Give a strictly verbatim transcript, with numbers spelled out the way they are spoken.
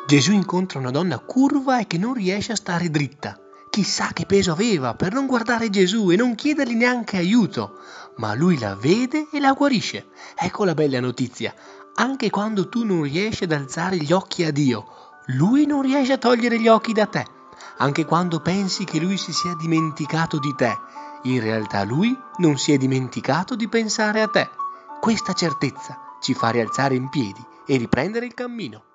Gesù incontra una donna curva e che non riesce a stare dritta. Chissà che peso aveva per non guardare Gesù e non chiedergli neanche aiuto, ma lui la vede e la guarisce. Ecco la bella notizia. Anche quando tu non riesci ad alzare gli occhi a Dio, lui non riesce a togliere gli occhi da te. Anche quando pensi che lui si sia dimenticato di te, in realtà lui non si è dimenticato di pensare a te. Questa certezza ci fa rialzare in piedi e riprendere il cammino.